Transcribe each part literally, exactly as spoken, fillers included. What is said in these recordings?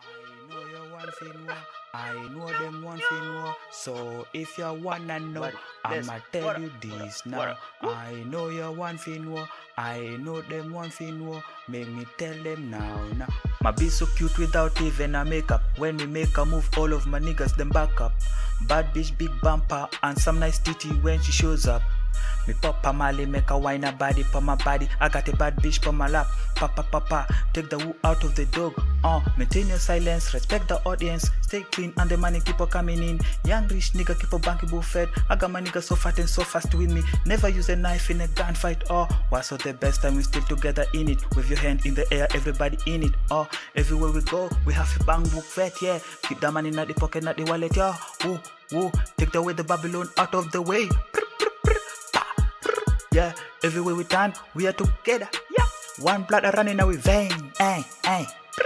I know you want fin war, I know them want fin war. So if you wanna know, What? I'ma This. tell What? you What? this What? now. What? I know you want fin war, I know them want fin war. Make me tell them now, now. My be so cute without even a makeup. When we make a move, all of my niggas them back up. Bad bitch, big bumper, and some nice titty when she shows up. Me pop a Mali, make a wine a body for my body. I got a bad bitch for my lap. Papa, papa, take the woo out of the dog. Uh, maintain your silence, respect the audience. Stay clean and the money keep on coming in. Young rich nigga keep on bankable fed. I got my nigga so fat and so fast with me. Never use a knife in a gunfight. Oh, what's the best time we still together in it? With your hand in the air, everybody in it. Oh, everywhere we go, we have a bang book vet, yeah. Keep the money in the pocket, not the wallet, yeah. Woo, woo, take the way the Babylon out of the way. Yeah, everywhere we turn, we are together. Yeah, one blood running our vein. Ay, ay.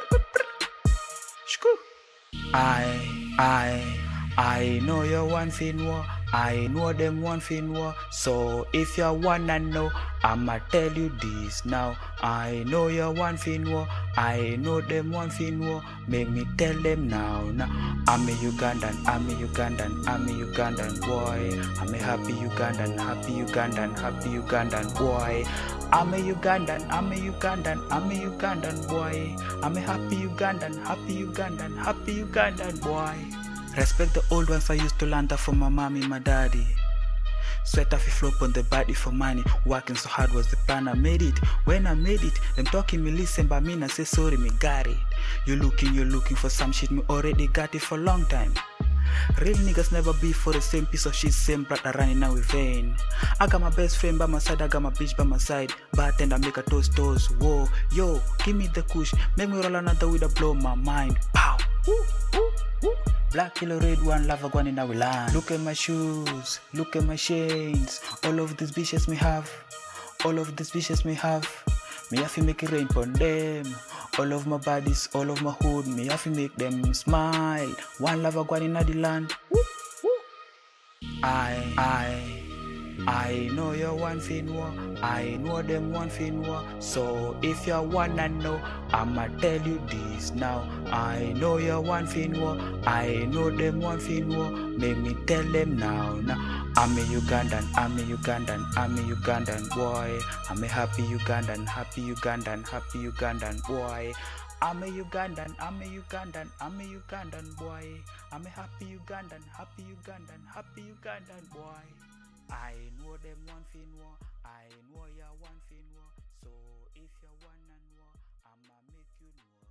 I, I, I know you want fin war. I know them want fin war. So if you wanna know, I'ma tell you this now. I know you want fin war. I know them want fin war. Make me tell them now. Now I'm a Ugandan. I'm a Ugandan. I'm a Ugandan boy. I'm a happy Ugandan. Happy Ugandan. Happy Ugandan boy. I'm a Ugandan. I'm a Ugandan. I'm a Ugandan boy. I'm a happy Ugandan. Happy Ugandan. Happy Ugandan boy. Respect the old ones I used to learn that from my mommy, my daddy. Sweat off a flop on the body for money. Working so hard was the plan, I made it. When I made it, them talking me listen, but me I say sorry, me got it. You looking, you looking for some shit, me already got it for a long time. Real niggas never be for the same piece of shit, same brother running now with vain. I got my best friend by my side, I got my bitch by my side. Bartender make a toast toast, whoa, yo, give me the kush, make me roll another with a blow my mind. Pow, woo, woo, woo. Black killer red one, lava one in our land. Look at my shoes, look at my chains. All of these bitches me have, all of these bitches me have. Me have to make it rain for them. All of my bodies, all of my hood, me have to make them smile. One lava one in the land. Woo, woo. I, I, I know you want fin war. I know them want fin war. So if you wanna know, I'ma tell you this now. I know you want fin war. I know them want fin war. Make me tell them now. Now I'm a Ugandan. I'm a Ugandan. I'm a Ugandan boy. I'm a happy Ugandan. Happy Ugandan. Happy Ugandan boy. I'm a Ugandan, I'm a Ugandan, I'm a Ugandan boy. I'm a happy Ugandan, happy Ugandan, happy Ugandan boy. I know them one fin war, I know ya one